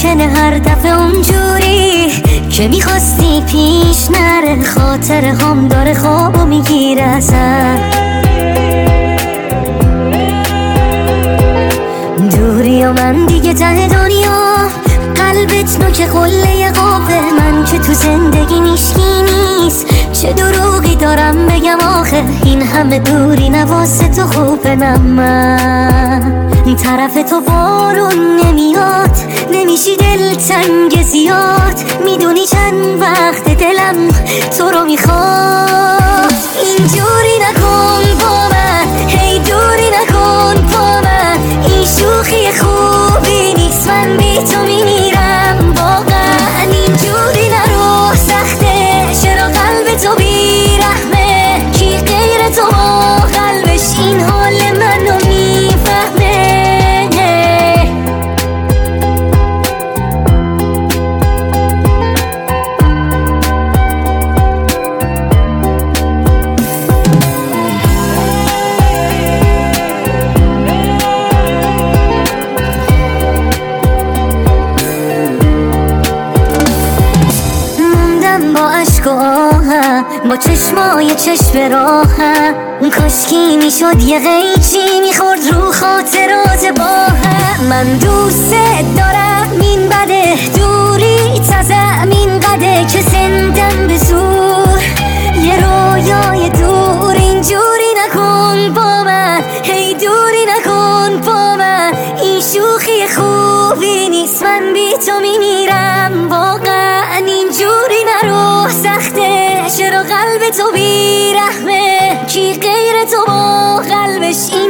ممکنه هر دفعه اونجوری که میخواستی پیش نره، خاطر هم داره خوابو میگیره اصلا. دوری و من دیگه ته دنیا، قلبت نوک قله قابه، من که تو زندگی میشکی نیست. چه دروغی دارم بگم آخه، این همه دوری نواسه تو خوبه. من طرف تو بارون نمیاد، نمیشی دلتنگ زیاد، میدونی چند وقت دلم تو رو میخواد. اینجوری نکن با من، هی دوری نکن با من، این شوخی خوبی نیست، من بی تو میمیرم واقعا. اینجوری نرو سخته، چرا قلب تو بیرحمه، کی غیر تو با قلبش این حال منو میفهمه. با چشمای چشم راهم، کاشکی میشد یه قیچی میخورد رو خاطرات با هم. من دوست دارم این بده، دوری تزم این قده که زندم به زور یه رویای دور. اینجوری نکن با من، هی دوری نکن با من، این شوخی خوبی نیست، من بی تو میمیرم واقعا. اینجوری نرو سخته، چرا قلب تو بیرحمه، کی غیر تو با قلبش این